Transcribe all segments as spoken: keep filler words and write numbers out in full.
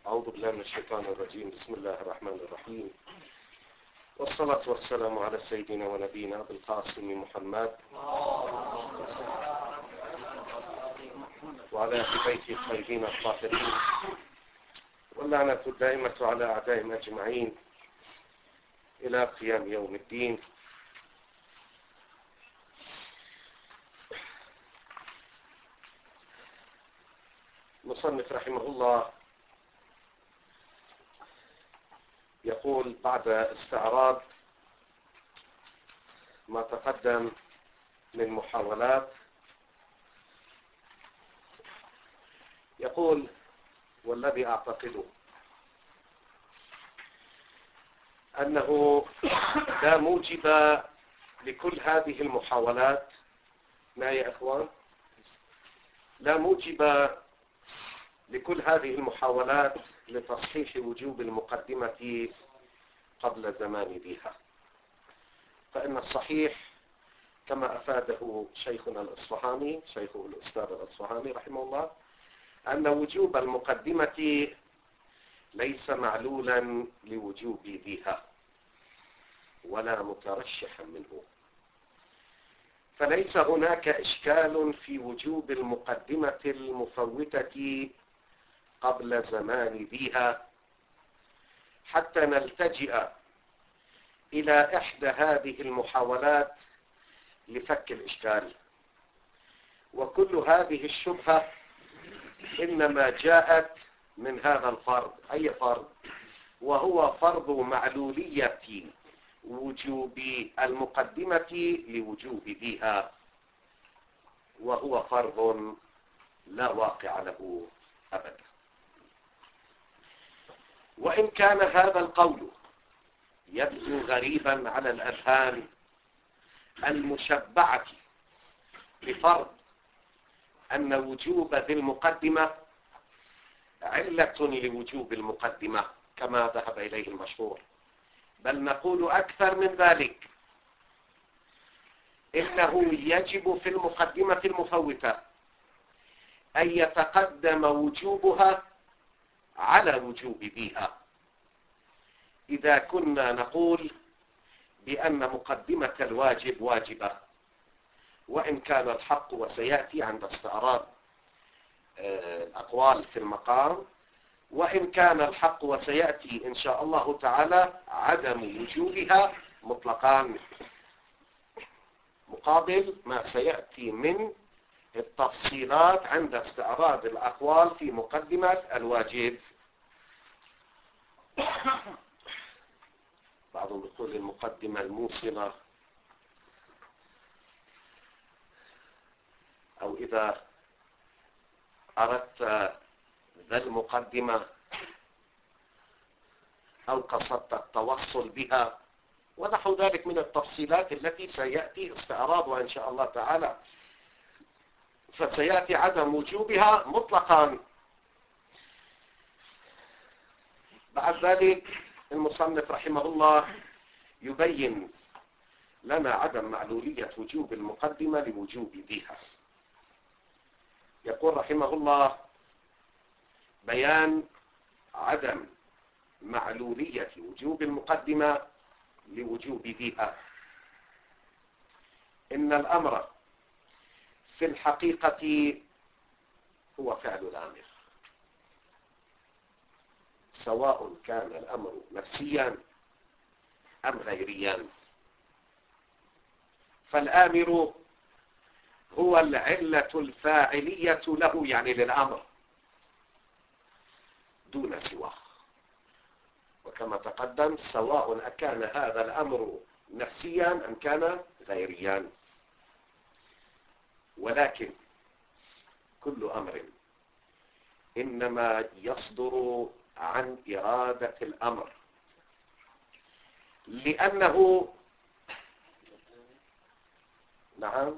أعوذ بالله من الشيطان الرجيم. بسم الله الرحمن الرحيم، والصلاة والسلام على سيدنا ونبينا أبي القاسم محمد وعلى أهل بيته الطيبين الطاهرين، واللعنة الدائمة على أعدائهم أجمعين إلى قيام يوم الدين. المصنف رحمه الله يقول بعد استعراض ما تقدم من محاولات، يقول: والذي أعتقده أنه لا موجب لكل هذه المحاولات، ما يا إخوان؟ لا موجب لكل هذه المحاولات لتصحيح وجوب المقدمة قبل زمان بها، فإن الصحيح كما أفاده شيخنا الإصفهاني، شيخه الأستاذ الإصفهاني رحمه الله، أن وجوب المقدمة ليس معلولا لوجوب بها ولا مترشحا منه، فليس هناك إشكال في وجوب المقدمة المفوتة قبل زمان بها حتى نلتجئ إلى إحدى هذه المحاولات لفك الإشكال. وكل هذه الشبهة إنما جاءت من هذا الفرض. أي فرض؟ وهو فرض معلولية وجوب المقدمة لوجوب بها، وهو فرض لا واقع له أبدا. وإن كان هذا القول يبدو غريبا على الأذهان المشبعة بفرض أن وجوب ذي المقدمة علة لوجوب المقدمة كما ذهب إليه المشهور، بل نقول أكثر من ذلك، إنه يجب في المقدمة المفوتة أن يتقدم وجوبها على وجوب بها، إذا كنا نقول بأن مقدمة الواجب واجبة، وإن كان الحق، وسيأتي عند استعراض الأقوال في المقام، وإن كان الحق وسيأتي إن شاء الله تعالى عدم وجوبها مطلقان، مقابل ما سيأتي من التفصيلات عند استعراض الأقوال في مقدمة الواجب. بعضهم يقول المقدمة الموصلة، أو إذا أردت ذا المقدمة أو قصدت التوصل بها، ونحو ذلك من التفصيلات التي سيأتي استعراضها إن شاء الله تعالى، فسيأتي عدم وجوبها مطلقا. بعد ذلك المصنف رحمه الله يبين لنا عدم معلولية وجوب المقدمة لوجوب بها. يقول رحمه الله: بيان عدم معلولية وجوب المقدمة لوجوب بها. إن الأمر في الحقيقة هو فعل الآمر، سواء كان الأمر نفسيا أم غيريا، فالآمر هو العلة الفاعلية له، يعني للأمر، دون سواه. وكما تقدم سواء أكان هذا الأمر نفسيا أم كان غيريا، ولكن كل أمر إنما يصدر عن إرادة الأمر، لأنه نعم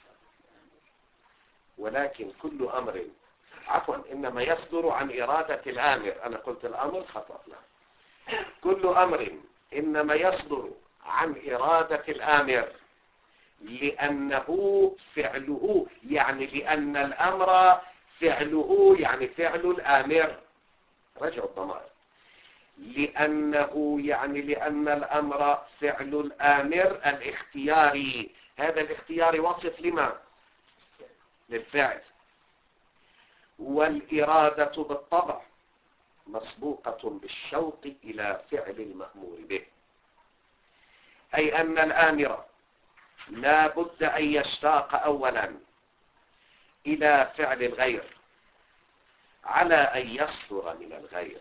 ولكن كل أمر عفوا إنما يصدر عن إرادة الآمر. أنا قلت الأمر خطأ. كل أمر إنما يصدر عن إرادة الآمر، لأنه فعله، يعني لأن الأمر فعله يعني فعل الآمر، رجع الضمائر، لأنه يعني لأن الأمر فعل الآمر الاختياري، هذا الاختياري وصف لما؟ للفعل. والإرادة بالطبع مسبوقة بالشوق إلى فعل المأمور به، أي أن الآمر لا بد أن يشتاق أولا إلى فعل الغير على أن يصدر من الغير،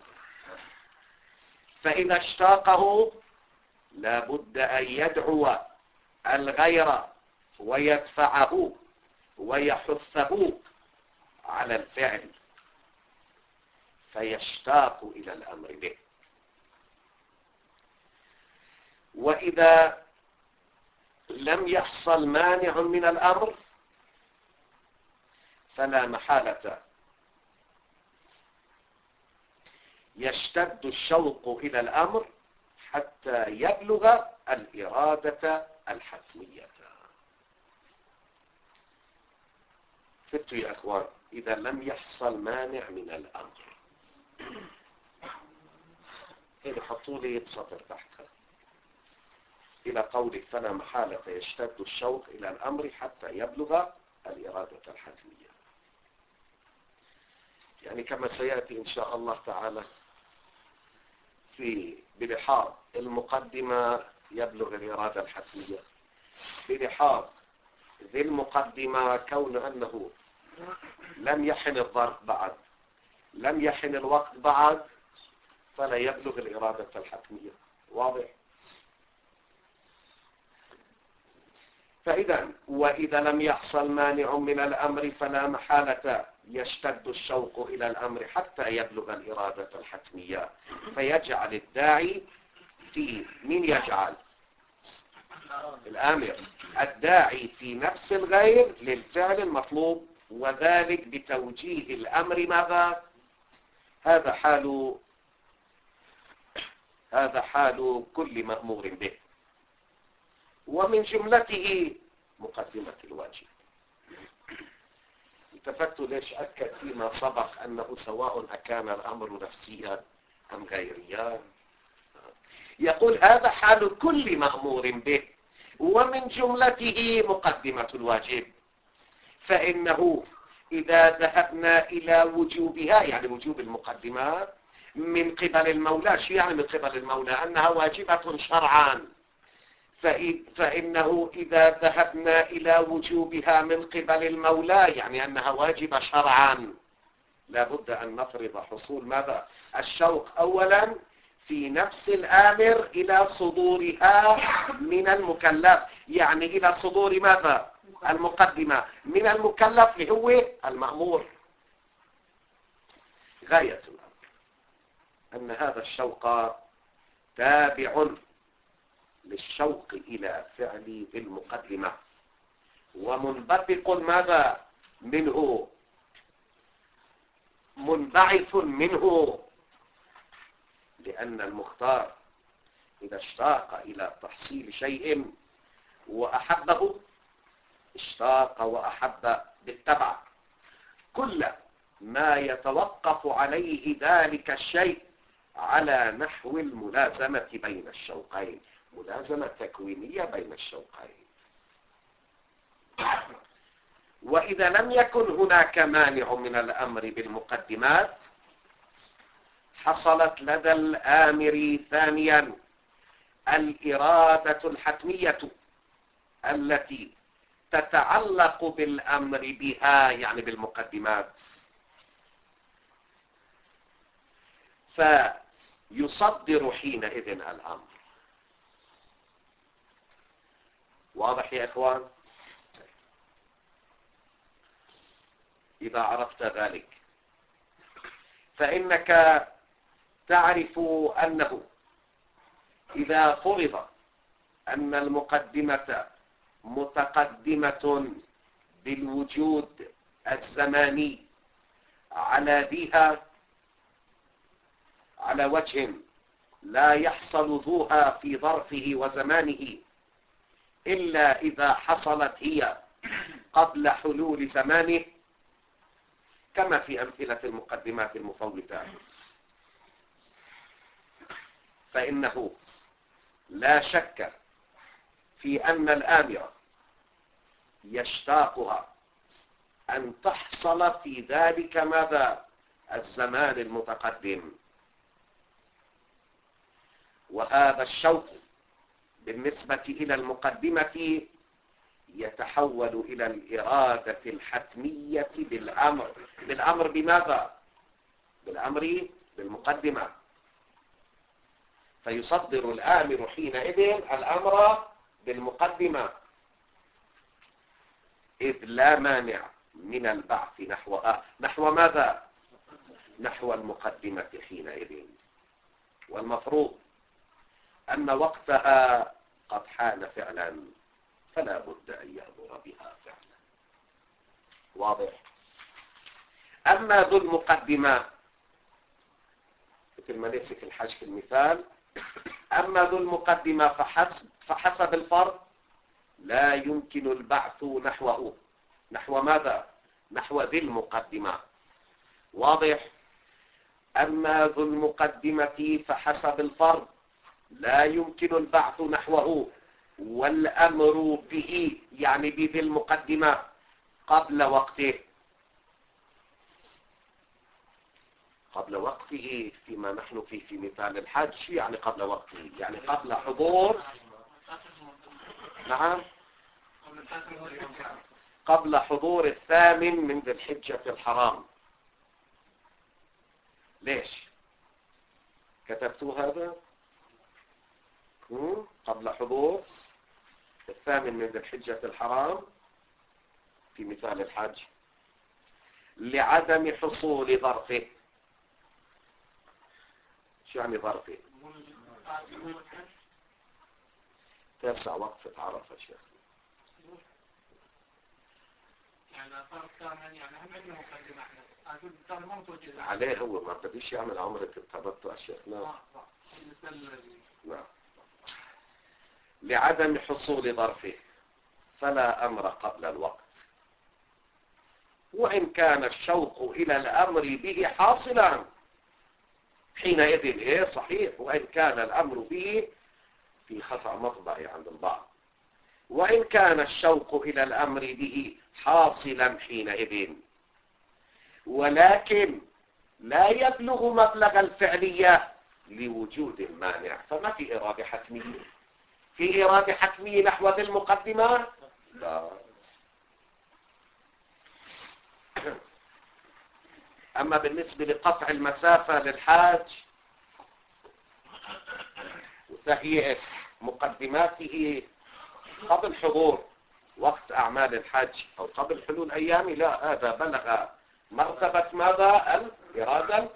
فإذا اشتاقه لا بد أن يدعو الغير ويدفعه ويحثه على الفعل فيشتاق إلى الأمر به. وإذا لم يحصل مانع من الأمر فلا محالة يشتد الشوق إلى الأمر حتى يبلغ الإرادة الحتمية. فهمت يا أخوان؟ إذا لم يحصل مانع من الأمر، هنا حطوا لي سطر تحتها إلى قولك فلا محالة يشتد الشوق إلى الأمر حتى يبلغ الإرادة الحتمية. يعني كما سيأتي إن شاء الله تعالى في بلحاظ المقدمة يبلغ الإرادة الحتمية، بلحاظ ذي المقدمة كون أنه لم يحن الظرف بعد، لم يحن الوقت بعد، فلا يبلغ الإرادة الحتمية. واضح؟ فإذا وإذا لم يحصل مانع من الأمر فلا محالة يشتد الشوق إلى الأمر حتى يبلغ الإرادة الحتمية، فيجعل الداعي في من يجعل الآمر الداعي في نفس الغير للفعل المطلوب، وذلك بتوجيه الأمر ماذا؟ هذا حال هذا حال كل مأمور به، ومن جملته مقدمة الواجب. التفت ليش أكد فيما سبق أنه سواء أكان الأمر نفسيا أم غيريا، يقول هذا حال كل مأمور به ومن جملته مقدمة الواجب، فإنه إذا ذهبنا إلى وجوبها يعني وجوب المقدمات من قبل المولى، شو يعني من قبل المولى؟ أنها واجبة شرعا، فإنه إذا ذهبنا إلى وجوبها من قبل المولى يعني أنها واجبة شرعا، لابد أن نفرض حصول ماذا؟ الشوق أولا في نفس الآمر إلى صدورها من المكلف، يعني إلى صدور ماذا؟ المقدمة من المكلف اللي هو المأمور. غاية الأمر أن هذا الشوق تابع للشوق إلى فعل المقدمة، ومنبثق ماذا منه؟ منبعث منه، لأن المختار إذا اشتاق إلى تحصيل شيء وأحبه اشتاق وأحب بالتبع كل ما يتوقف عليه ذلك الشيء على نحو الملازمة بين الشوقين، ملازمة تكوينية بين الشوقين. وإذا لم يكن هناك مانع من الأمر بالمقدمات حصلت لدى الآمر ثانيا الإرادة الحتمية التي تتعلق بالأمر بها يعني بالمقدمات، فيصدر حينئذ الأمر. واضح يا إخوان؟ إذا عرفت ذلك فإنك تعرف أنه إذا فرض أن المقدمة متقدمة بالوجود الزماني على ذيها على وجه لا يحصل ذوها في ظرفه وزمانه إلا إذا حصلت هي قبل حلول زمانه، كما في أمثلة المقدمات المفوتات. فإنه لا شك في أن الآمرة يشتاقها أن تحصل في ذلك ماذا؟ الزمان المتقدم. وهذا الشوق بالنسبة إلى المقدمة يتحول إلى الإرادة الحتمية بالأمر. بالأمر بماذا؟ بالأمر بالمقدمة. فيصدر الآمر حينئذ الأمر بالمقدمة، إذ لا مانع من البعث نحوها. نحو ماذا؟ نحو المقدمة حينئذ. والمفروض أن وقتها قد حان فعلا، فلا بد أن يأمر بها فعلا. واضح؟ أما ذو المقدمة مثل ما ليس في الحج في المثال، أما ذو المقدمة فحسب, فحسب الفرض لا يمكن البعث نحوه. نحو ماذا؟ نحو ذي المقدمة. واضح؟ أما ذو المقدمة فحسب الفرض لا يمكن البعث نحوه، والأمر به يعني بذي المقدمة قبل وقته. قبل وقته فيما نحن فيه في مثال الحج، يعني قبل وقته يعني قبل حضور. نعم، قبل حضور الثامن من ذي الحجة الحرام. ليش كتبتوا هذا؟ قبل حضور الثامن من ذي الحجة الحرام في مثال الحج لعدم حصول ظرفه. شو يعني ظرفه؟ تاسع وقفة عرفة شيخ. يعني صار الثامن، يعني هم عندنا مقدمة احنا اقول الثامن ما متوجه عليه، هو ما بديش يعمل عمرة التمتع شيخنا. نعم. لعدم حصول ظرفه فلا أمر قبل الوقت، وإن كان الشوق إلى الأمر به حاصلا حينئذ إيه صحيح، وإن كان الأمر به في خطأ مطبعي عند البعض، وإن كان الشوق إلى الأمر به حاصلا حينئذ، ولكن لا يبلغ مبلغ الفعلية لوجود المانع. فما في إرادة حتمية. في إرادة حتمية نحو ذي المقدمة؟ لا. أما بالنسبة لقطع المسافة للحاج وتهيئة مقدماته قبل حضور وقت أعمال الحج أو قبل حلول أيامه، لا، هذا بلغ مرتبة ماذا؟ الإرادة.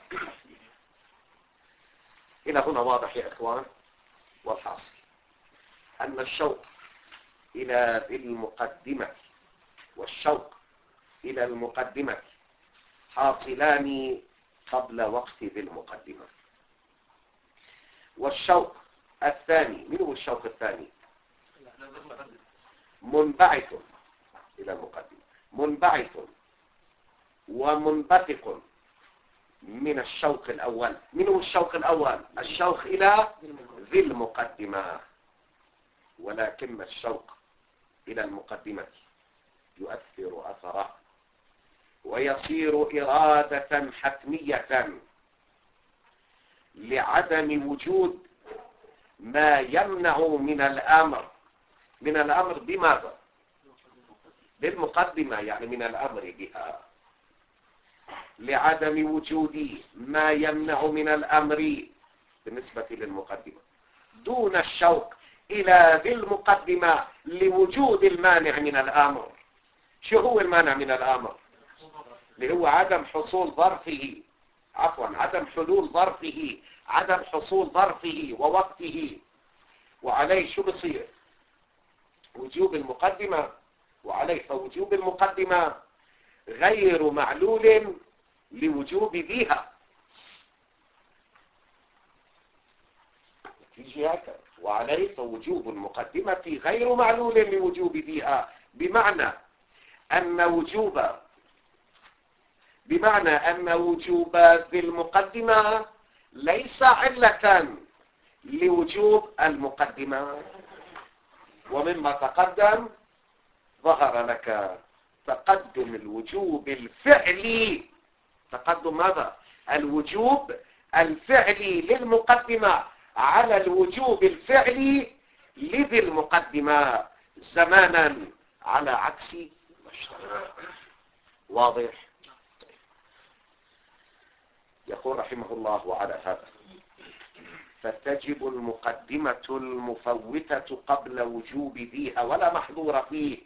إلى هنا واضح يا إخوان؟ والحاصل أن الشوق إلى المقدمة والشوق إلى المقدمة حاصلان قبل وقت ذي المقدمة. والشوق الثاني، من هو الشوق الثاني؟ منبعث إلى المقدمة، منبعث ومنبثق من الشوق الأول. من هو الشوق الأول؟ الشوق إلى ذي المقدمة. ولكن الشوق إلى المقدمة يؤثر أثره ويصير إرادة حتمية لعدم وجود ما يمنع من الأمر. من الأمر بماذا؟ بالمقدمة، يعني من الأمر بها، لعدم وجود ما يمنع من الأمر بالنسبة للمقدمة، دون الشوق إلى ذي المقدمة لوجود المانع من الأمر. شو هو المانع من الأمر؟ اللي هو عدم حصول ظرفه، عفوا عدم حلول ظرفه، عدم حصول ظرفه ووقته. وعليه شو بصير؟ وجوب المقدمة. وعليه فوجوب المقدمة غير معلول لوجوب ذيها. تيجي هكذا، وعليه فوجوب المقدمة غير معلول لوجوب ذيها، بمعنى أن وجوب بمعنى أن وجوب ذي المقدمة ليس علة لوجوب المقدمة. ومما تقدم ظهر لك تقدم الوجوب الفعلي، تقدم ماذا؟ الوجوب الفعلي للمقدمة على الوجوب الفعلي لذي المقدمة زمانا على عكس ما اشتهر. واضح؟ يقول رحمه الله وعلى هذا فتجب المقدمة المفوتة قبل وجوب ذيها ولا محظور فيه،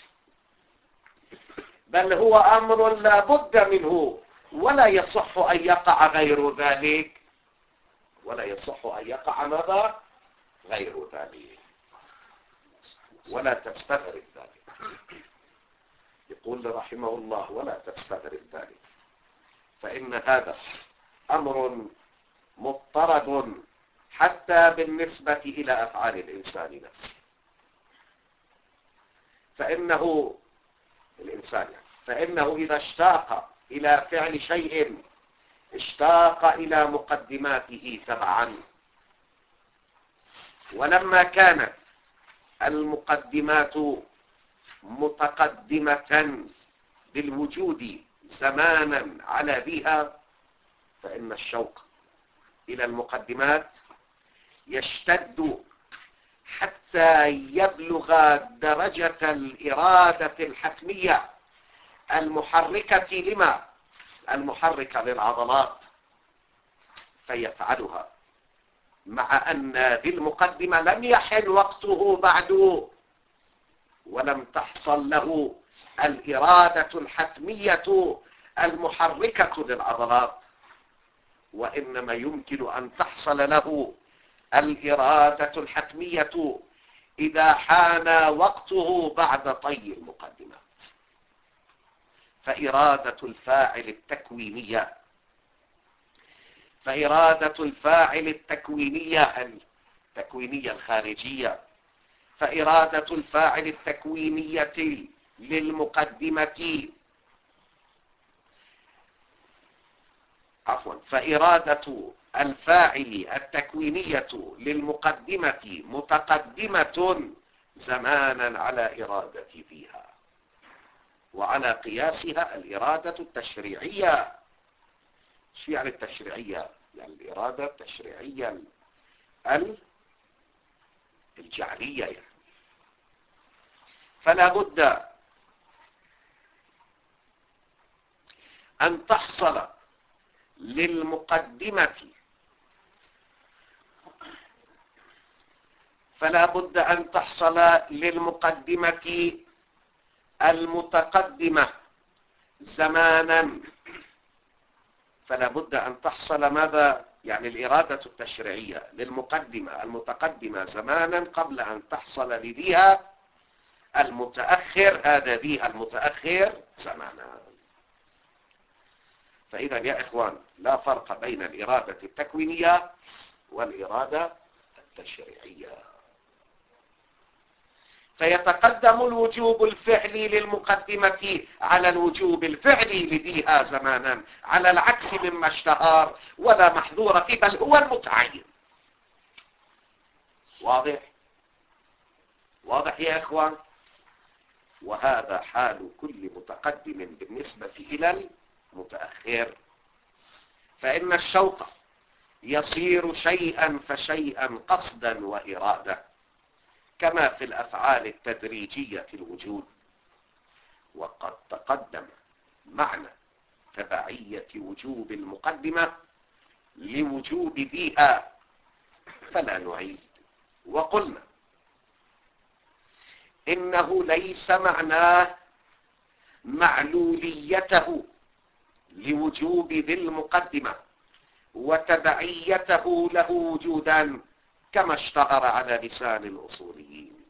بل هو أمر لا بد منه ولا يصح أن يقع غير ذلك، ولا يصح أن يقع ماذا؟ غير ذلك، ولا تستغرب ذلك. يقول رحمه الله ولا تستغرب ذلك، فإن هذا أمر مضطرد حتى بالنسبة إلى أفعال الإنسان نفسه. فإنه الإنسان فإنه إذا اشتاق إلى فعل شيء اشتاق إلى مقدماته تبعا، ولما كانت المقدمات متقدمة بالوجود زمانا على بها، فإن الشوق إلى المقدمات يشتد حتى يبلغ درجة الإرادة الحتمية المحركة لما؟ المحركة للعضلات، فيفعلها مع أن ذي المقدمة لم يحل وقته بعد ولم تحصل له الإرادة الحتمية المحركة للعضلات، وإنما يمكن أن تحصل له الإرادة الحتمية إذا حان وقته بعد طي المقدمات. فإرادة الفاعل التكوينية فإرادة الفاعل التكوينية التكوينية الخارجية فإرادة الفاعل التكوينية للمقدمة عفوا فإرادة الفاعل التكوينية للمقدمة متقدمة زمانا على إرادة فيها، وعلى قياسها الإرادة التشريعية. شو يعني التشريعية؟ يعني الإرادة التشريعية الجعلية يعني. فلا بد أن تحصل للمقدمة فلا بد أن تحصل للمقدمة المتقدمة زمانا فلا بد أن تحصل ماذا؟ يعني الإرادة التشريعية للمقدمة المتقدمة زمانا قبل أن تحصل لذيها المتأخر هذا ذيها المتأخر زمانا. فإذا يا إخوان لا فرق بين الإرادة التكوينية والإرادة التشريعية. فيتقدم الوجوب الفعلي للمقدمة على الوجوب الفعلي لذيها زمانا على العكس مما اشتهر ولا محظور فيه بل هو المتعين. واضح؟ واضح يا إخوان؟ وهذا حال كل متقدم بالنسبة إلى المتأخر. فإن الشوق يصير شيئا فشيئا قصدا وإرادة كما في الأفعال التدريجية في الوجود. وقد تقدم معنى تبعية وجوب المقدمة لوجوب ذيها فلا نعيد. وقلنا إنه ليس معناه معلوليته لوجوب ذي المقدمة وتبعيته له وجودا كما اشتهر على لسان الأصوليين.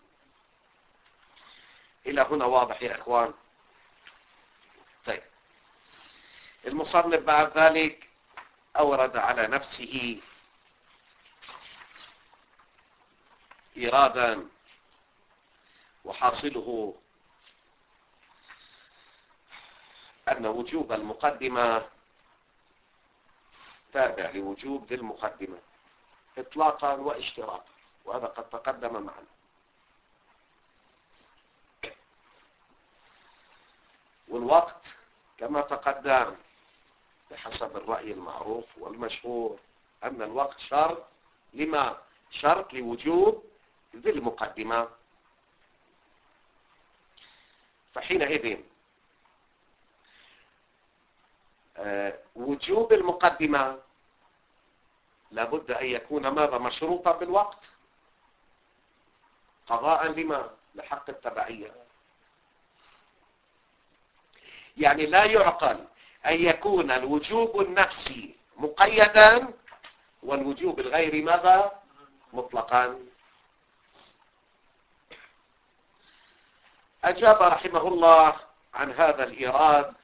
إلى هنا واضح يا إخوان؟ طيب المصنف بعد ذلك أورد على نفسه إرادا وحاصله أن وجوب المقدمة تابع لوجوب ذي المقدمة إطلاقا واشتراطا، وهذا قد تقدم معنا. والوقت كما تقدم بحسب الرأي المعروف والمشهور أن الوقت شرط لما؟ شرط لوجوب ذي المقدمة. فحينئذ آه وجوب المقدمة لابد أن يكون ماذا؟ مشروطا بالوقت، قضاء لما؟ لحق التبعية. يعني لا يعقل أن يكون الوجوب النفسي مقيدا والوجوب الغيري ماذا؟ مطلقا. أجاب رحمه الله عن هذا الإيراد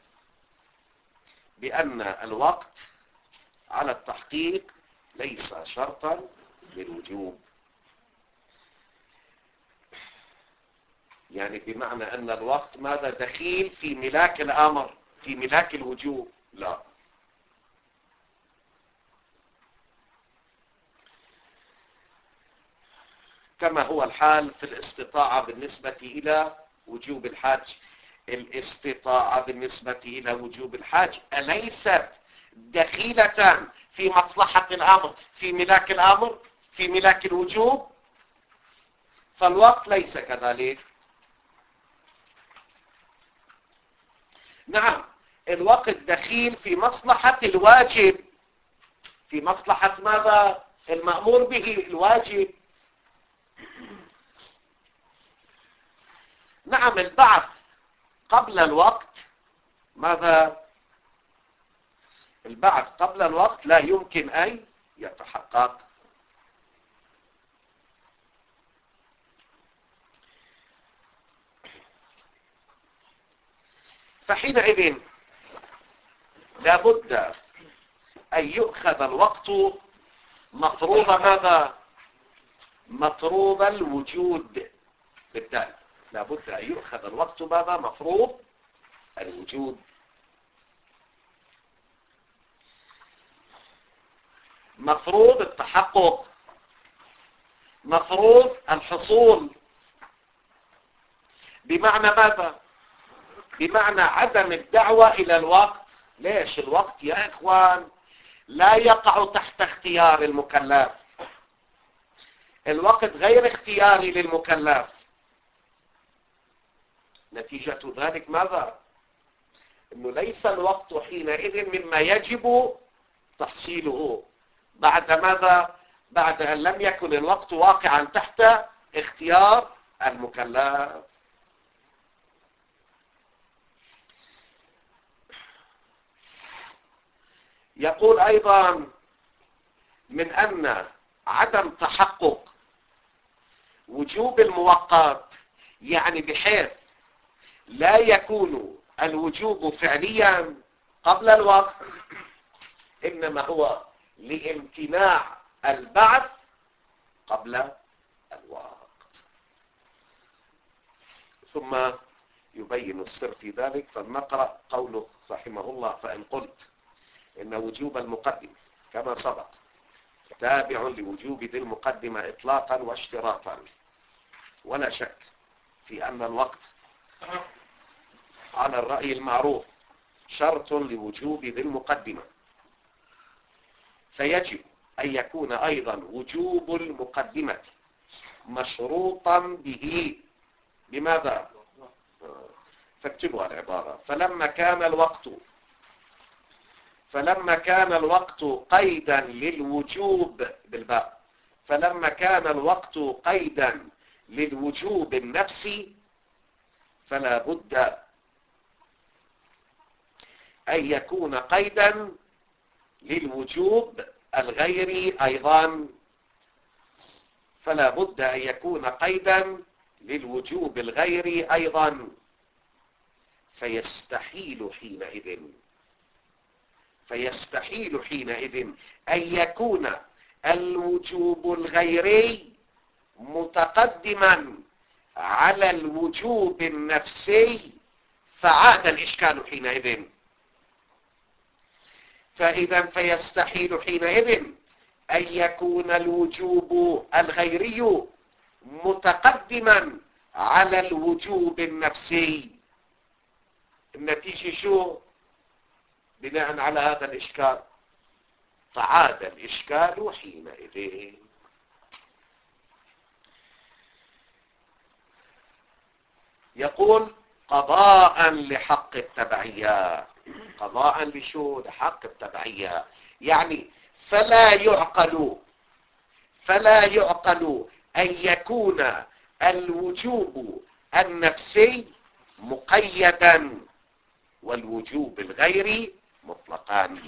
بأن الوقت على التحقيق ليس شرطا للوجوب، يعني بمعنى أن الوقت ماذا؟ دخيل في ملاك الأمر، في ملاك الوجوب، لا. كما هو الحال في الاستطاعة بالنسبة إلى وجوب الحج. الاستطاعة بالنسبة إلى وجوب الحج أليست دخيلة في مصلحة الأمر، في ملاك الأمر، في ملاك الوجوب؟ فالوقت ليس كذلك. نعم، الوقت دخيل في مصلحة الواجب، في مصلحة ماذا؟ المأمور به، الواجب. نعم، البعث قبل الوقت ماذا؟ البعث قبل الوقت لا يمكن أن يتحقق. فحينئذ لابد أن يؤخذ الوقت مفروض ماذا؟ مفروض الوجود بالتالي. لابد أن يؤخذ الوقت ماذا؟ مفروض الوجود. مفروض التحقق، مفروض الحصول. بمعنى ماذا؟ بمعنى عدم الدعوة إلى الوقت. ليش؟ الوقت يا إخوان لا يقع تحت اختيار المكلف، الوقت غير اختياري للمكلف. نتيجة ذلك ماذا؟ إنه ليس الوقت حينئذ مما يجب تحصيله بعد ماذا؟ بعد أن لم يكن الوقت واقعا تحت اختيار المكلف. يقول أيضا من أن عدم تحقق وجوب المؤقت، يعني بحيث لا يكون الوجوب فعليا قبل الوقت، إنما هو لامتناع البعث قبل الوقت. ثم يبين السر في ذلك، فلنقرأ قوله رحمه الله: فإن قلت إن وجوب المقدمة كما سبق تابع لوجوب ذي المقدمة إطلاقا واشتراطا، ولا شك في أن الوقت على الرأي المعروف شرط لوجوب ذي المقدمة، فيجب أن يكون أيضا وجوب المقدمة مشروطا به. لماذا؟ فاكتبوا العبارة: فلما كان الوقت فلما كان الوقت قيدا للوجوب بالباء فلما كان الوقت قيدا للوجوب النفسي فلا بد أن يكون قيدا للوجوب الغيري أيضا. فلا بد أن يكون قيدا للوجوب الغيري أيضا، فيستحيل حينئذ فيستحيل حينئذ أن يكون الوجوب الغيري متقدما على الوجوب النفسي، فعاد الإشكال حينئذ. فإذا فيستحيل حينئذ أن يكون الوجوب الغيري متقدما على الوجوب النفسي. النتيجة شو؟ بناء على هذا الإشكال فعاد الإشكال حينئذ. يقول قضاء لحق التبعية. قضاء لشو؟ لحق التبعية. يعني فلا يعقل فلا يعقل أن يكون الوجوب النفسي مقيدا والوجوب الغيري مطلقا.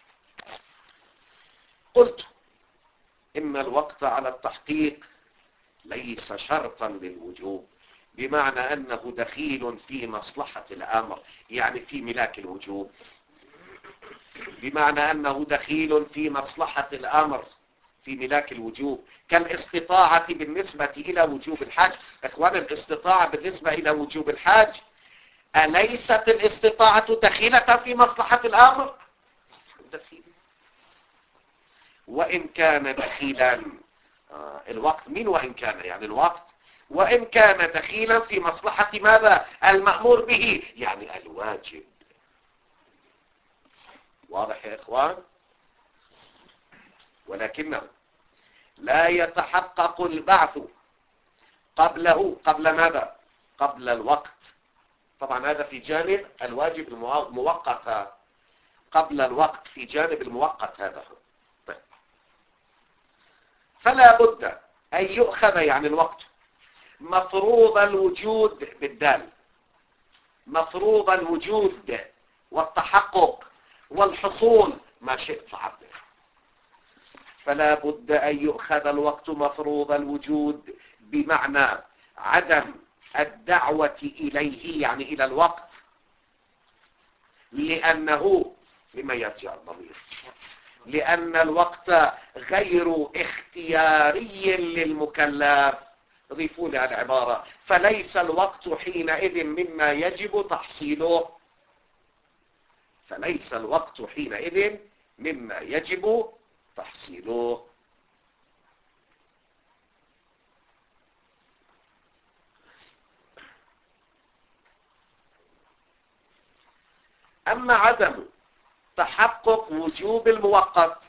قلت إن الوقت على التحقيق ليس شرطا للوجوب، بمعنى أنه دخيل في مصلحة الأمر، يعني في ملاك الوجوب، بمعنى أنه دخيل في مصلحة الأمر في ملاك الوجوب، كالاستطاعة بالنسبة إلى وجوب الحج. إخوان، الاستطاعة بالنسبة إلى وجوب الحج أليست الاستطاعة دخيلة في مصلحة الأمر؟ دخيل. وإن كان دخيلا آه الوقت، مين وإن كان؟ يعني الوقت. وإن كان دخيلا في مصلحة ماذا؟ المأمور به، يعني الواجب. واضح يا إخوان؟ ولكنه لا يتحقق البعث قبله. قبل ماذا؟ قبل الوقت. طبعا هذا في جانب الواجب المؤقت قبل الوقت، في جانب المؤقت هذا. طيب. فلا بد أن يؤخذ يعني الوقت مفروض الوجود بالدال، مفروض الوجود والتحقق والحصول، ما شئت فعبده. فلا بد أن يؤخذ الوقت مفروض الوجود بمعنى عدم الدعوة إليه، يعني إلى الوقت، لأنه لما يرجع الضمير، لأن الوقت غير اختياري للمكلف. ضيفوا لها العبارة، فليس الوقت حينئذ مما يجب تحصيله، فليس الوقت حينئذ مما يجب تحصيله. أما عدم تحقق وجوب المؤقت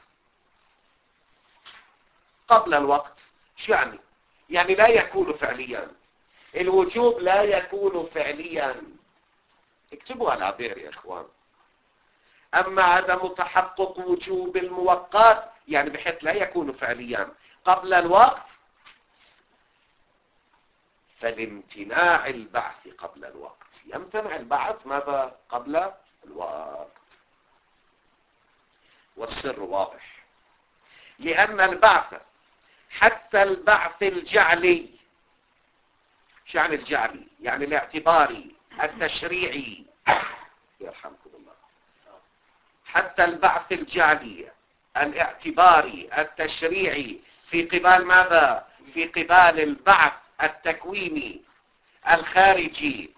قبل الوقت، شو يعني؟ يعني لا يكون فعليا، الوجوب لا يكون فعليا. اكتبوا على العبير يا إخوان. أما عدم تحقق وجوب المؤقت يعني بحيث لا يكون فعليا قبل الوقت، فلامتناع البعث قبل الوقت. يمتنع البعث ماذا؟ قبل الوقت. والسر واضح، لأن البعث حتى البعث الجعلي، شو يعني الجعلي؟ يعني الاعتباري التشريعي، يرحمكم الله، حتى البعث الجعلي الاعتباري التشريعي في قبال ماذا؟ في قبال البعث التكويني الخارجي.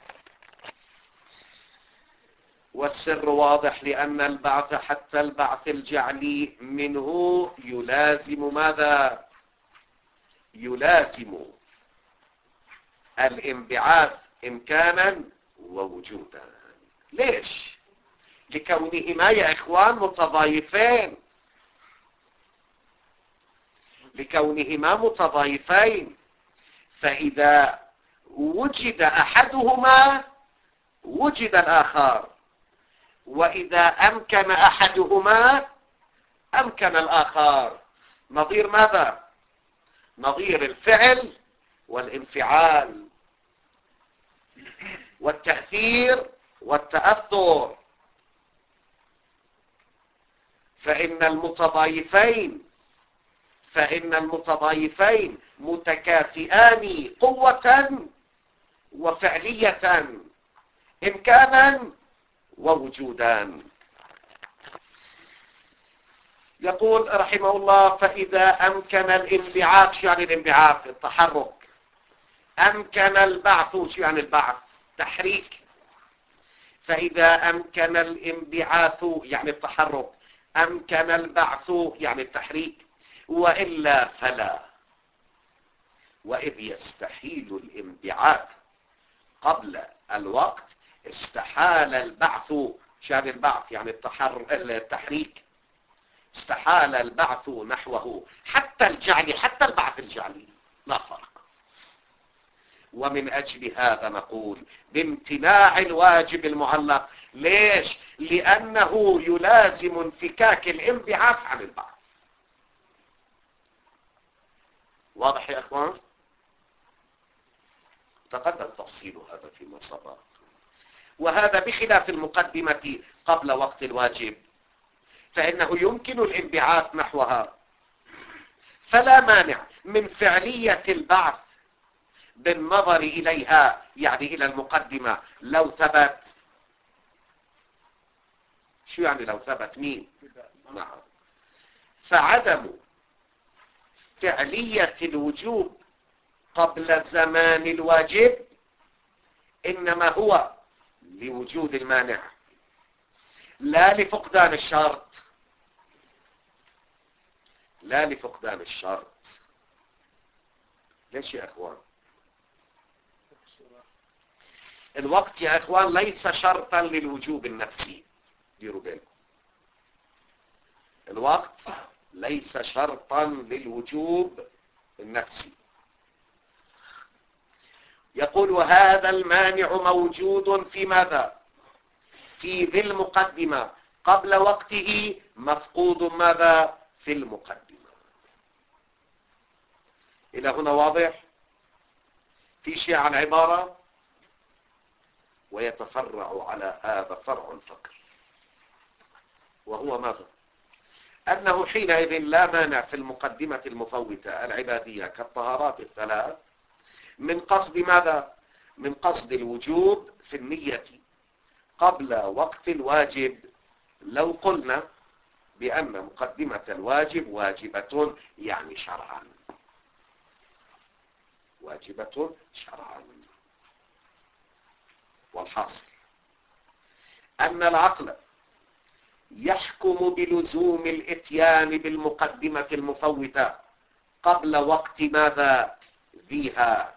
والسر واضح، لأن البعث حتى البعث الجعلي منه يلازم ماذا؟ يلازم الانبعاث إمكانا ووجودا. ليش؟ لكونهما يا إخوان متضايفين، لكونهما متضايفين. فإذا وجد أحدهما وجد الآخر، وإذا أمكن أحدهما أمكن الآخر. نظير ماذا؟ نظير الفعل والانفعال والتأثير والتأثر. فإن المتضايفين فإن المتضايفين متكافئان قوة وفعلية، إمكانا ووجودا. يقول رحمه الله: فإذا أمكن الانبعاث، شو يعني الانبعاث؟ التحرك. أمكن البعث، شو يعني البعث؟ تحريك. فإذا أمكن الانبعاث يعني التحرك، أمكن البعث يعني التحريك، وإلا فلا. وإذ يستحيل الانبعاث قبل الوقت استحال البعث. شان البعث يعني التحر... التحريك. استحال البعث نحوه، حتى الجعل، حتى البعث الجعلي لا فرق. ومن أجل هذا نقول بامتناع الواجب المعلق. ليش؟ لأنه يلازم انفكاك الانبعاث عن البعث. واضح يا أخوان؟ تقدم تفصيل هذا فيما سبق. وهذا بخلاف المقدمة قبل وقت الواجب، فإنه يمكن الانبعاث نحوها، فلا مانع من فعلية البعث بالنظر إليها، يعني إلى المقدمة لو ثبت. شو يعني لو ثبت؟ مين؟ نعم. فعدم فعلية الوجوب قبل زمان الواجب إنما هو لوجود المانع، لا لفقدان الشرط، لا لفقدان الشرط. ليش يا أخوان؟ الوقت يا أخوان ليس شرطا للوجوب النفسي. ديروا بالكم، الوقت ليس شرطا للوجوب النفسي. يقول وهذا المانع موجود في ماذا؟ في ذي المقدمة قبل وقته، مفقود ماذا؟ في المقدمة. إلى هنا واضح؟ في شيء عن عبارة؟ ويتفرع على هذا فرع فقر، وهو ماذا؟ أنه حينئذ لا مانع في المقدمة المفوتة العبادية كالطهارات الثلاث من قصد ماذا؟ من قصد الوجوب في النية قبل وقت الواجب، لو قلنا بأن مقدمة الواجب واجبة يعني شرعا، واجبة شرعا. والحاصل أن العقل يحكم بلزوم الاتيان بالمقدمة المفوتة قبل وقت ماذا؟ ذيها،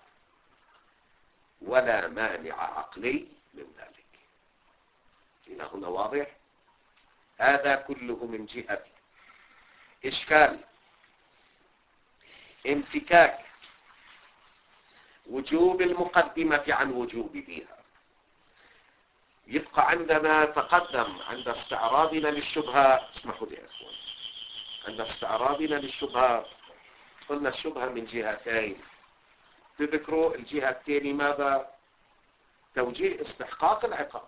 ولا مانع عقلي من ذلك. إلى هنا واضح؟ هذا كله من جهة إشكال انفكاك وجوب المقدمة عن وجوب ذيها. يبقى عندنا تقدم عند استعراضنا للشبهة، اسمحوا لي يا أخوان، عند استعراضنا للشبهة قلنا الشبهة من جهتين. تذكروا الجهة الثانية ماذا؟ توجيه استحقاق العقاب.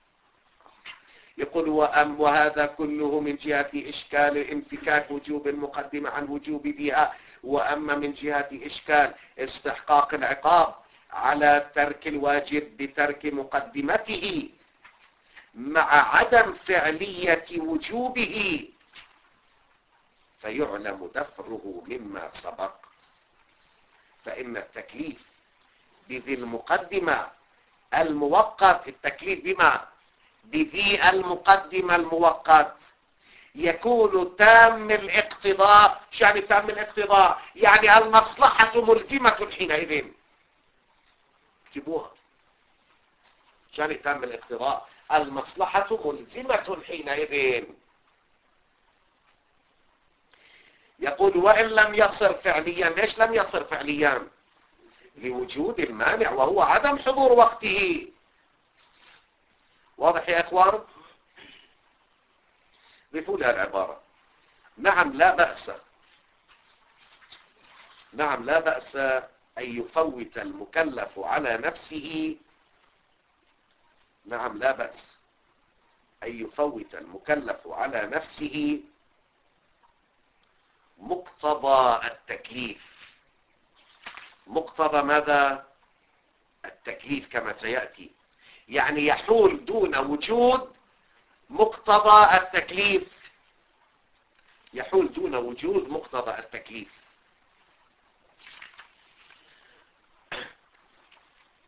يقول وأم وهذا كله من جهة إشكال انفكاك وجوب المقدمة عن وجوب بها، وأما من جهة إشكال استحقاق العقاب على ترك الواجب بترك مقدمته مع عدم فعلية وجوبه، فيعلم دفعه مما سبق. فإن التكليف بذي المقدمة المؤقت، التكليف بما؟ بذي المقدمة المؤقت يكون تام الاقتضاء. شو يعني تام الاقتضاء؟ يعني المصلحة ملزمة حينئذ. اكتبوها. شو يعني تام الاقتضاء؟ المصلحة ملزمة حينئذ. يقول وإن لم يصر فعليا. ليش لم يصر فعليا؟ لوجود المانع وهو عدم حضور وقته. واضح يا اخوان؟ ضيفوا لها العبارة. نعم لا بأس، نعم لا بأس أن يفوت المكلف على نفسه، نعم لا بأس أن يفوت المكلف على نفسه مقتضى التكليف. مقتضى ماذا؟ التكليف كما سيأتي، يعني يحول دون وجود مقتضى التكليف، يحول دون وجود مقتضى التكليف.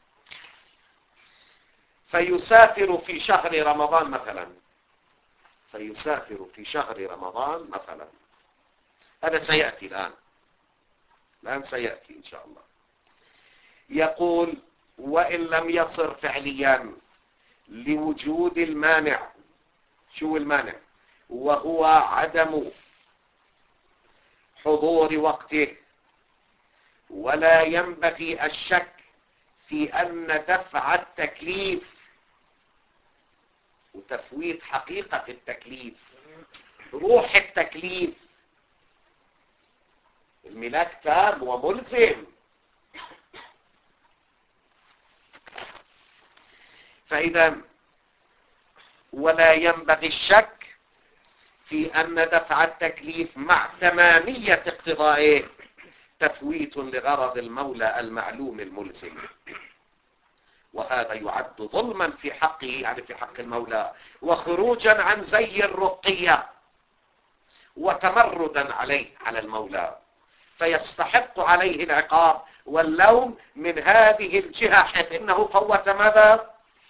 فيسافر في شهر رمضان مثلا، فيسافر في شهر رمضان مثلا. هذا سيأتي الآن الآن سيأتي إن شاء الله. يقول وإن لم يصر فعليا لوجود المانع. شو المانع؟ وهو عدم حضور وقته، ولا ينبغي الشك في أن دفع التكليف وتفويت حقيقة التكليف، روح التكليف، الملاك تام وملزم. فإذا ولا ينبغي الشك في أن دفع التكليف مع تمامية اقتضائه تفويت لغرض المولى المعلوم الملزم، وهذا يعد ظلما في حقه، يعني في حق المولى، وخروجا عن زي الرقية، وتمردا عليه على المولى، فيستحق عليه العقاب واللوم من هذه الجهة، حيث انه فوت ماذا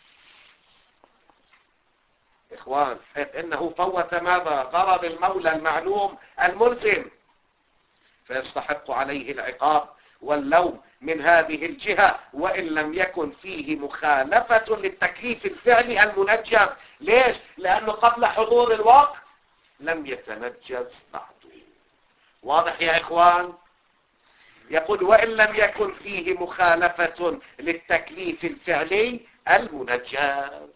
اخوان؟ حيث انه فوت ماذا؟ غرض المولى المعلوم الملزم، فيستحق عليه العقاب واللوم من هذه الجهة، وإن لم يكن فيه مخالفة للتكليف الفعلي المنجز. ليش؟ لأنه قبل حضور الوقت لم يتنجز بعد. واضح يا إخوان؟ يقول وإن لم يكن فيه مخالفة للتكليف الفعلي المنجز.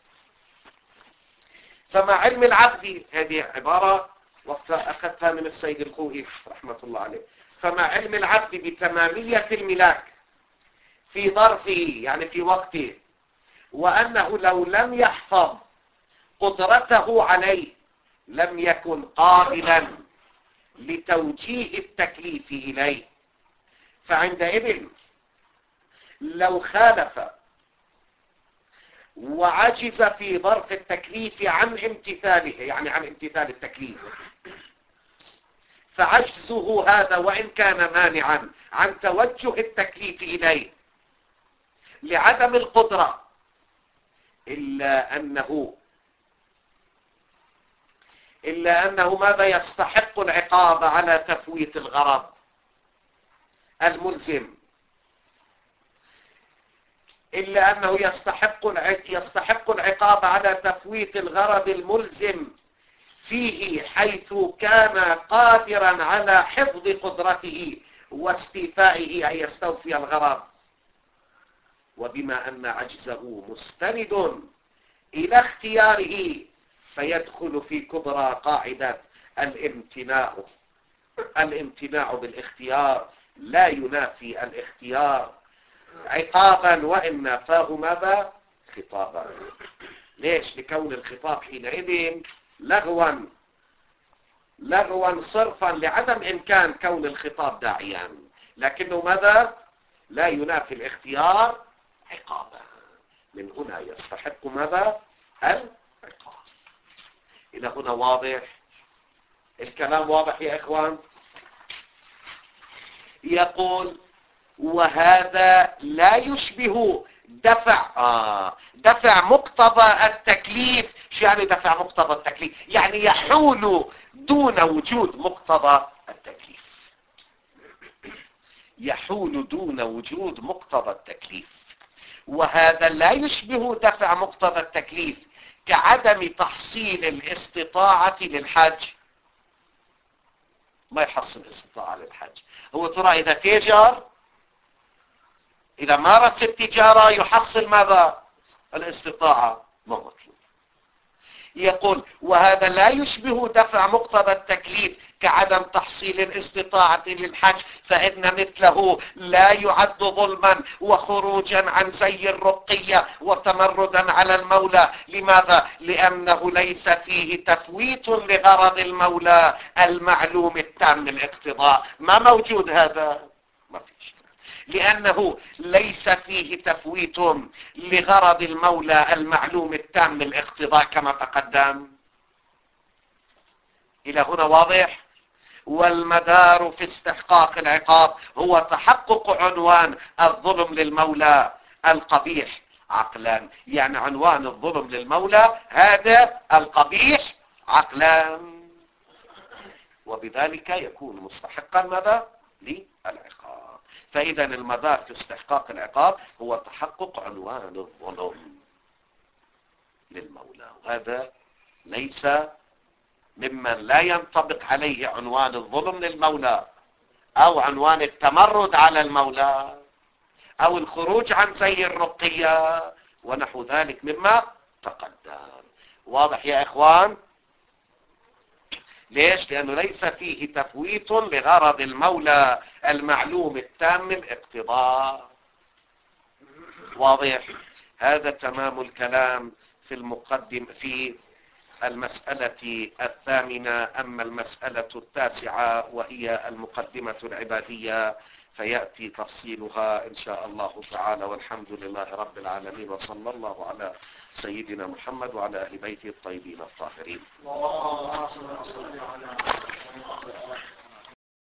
فمع علم العبد، هذه عبارة وقت أخذتها من السيد الخوئي رحمة الله عليه، فمع علم العبد بتمامية الملاك في ظرفه يعني في وقته، وأنه لو لم يحفظ قدرته عليه لم يكن قابلا لتوجيه التكليف إليه، فعندئذ لو خالف وعجز في ظرف التكليف عن امتثاله، يعني عن امتثال التكليف، فعجزه هذا وإن كان مانعا عن توجه التكليف إليه لعدم القدرة، إلا أنه إلا أنه ماذا؟ يستحق العقاب على تفويت الغرض الملزم، إلا أنه يستحق يستحق العقاب على تفويت الغرض الملزم فيه، حيث كان قادرا على حفظ قدرته واستيفائه أن يستوفي الغرض، وبما أن عجزه مستند إلى اختياره فيدخل في كبرى قاعدة الامتناع. الامتناع بالاختيار لا ينافي الاختيار عقابا، وإن نافاه ماذا؟ خطابا. ليش؟ لكون الخطاب حينئذ لغوا لغوا صرفا، لعدم إمكان كون الخطاب داعيا، لكنه ماذا؟ لا ينافي الاختيار عقابا. من هنا يستحق ماذا؟ العقاب. إلى هنا واضح الكلام؟ واضح يا إخوان؟ يقول وهذا لا يشبه دفع آه دفع مقتضى التكليف. شو يعني دفع مقتضى التكليف؟ يعني يحول دون وجود مقتضى التكليف، يحول دون وجود مقتضى التكليف. وهذا لا يشبه دفع مقتضى التكليف كعدم تحصيل الاستطاعة للحج. ما يحصل استطاعة للحج. هو ترى إذا تاجر، إذا مارس التجارة يحصل ماذا؟ الاستطاعة. ما مطلوب. يقول وهذا لا يشبه دفع مقتضى التكليف كعدم تحصيل الاستطاعة للحج، فإن مثله لا يعد ظلما وخروجا عن زي الرقية وتمردا على المولى. لماذا؟ لأنه ليس فيه تفويت لغرض المولى المعلوم التام الاقتضاء. ما موجود هذا؟ ما فيش، لأنه ليس فيه تفويت لغرض المولى المعلوم التام الاقتضاء كما تقدم. إلى هنا واضح؟ والمدار في استحقاق العقاب هو تحقق عنوان الظلم للمولى القبيح عقلا. يعني عنوان الظلم للمولى هذا القبيح عقلا، وبذلك يكون مستحقا ماذا؟ للعقاب. فإذا المدار في استحقاق العقاب هو تحقق عنوان الظلم للمولى، وهذا ليس ممن لا ينطبق عليه عنوان الظلم للمولى أو عنوان التمرد على المولى أو الخروج عن زي الرقية ونحو ذلك مما تقدم. واضح يا إخوان؟ ليش؟ لأنه ليس فيه تفويت لغرض المولى المعلوم التام الاقتضاء. واضح؟ هذا تمام الكلام في المقدم في المسألة الثامنة. أما المسألة التاسعة وهي المقدمة العبادية فيأتي تفصيلها إن شاء الله تعالى، والحمد لله رب العالمين، وصلى الله على سيدنا محمد وعلى أهل بيته الطيبين الطاهرين.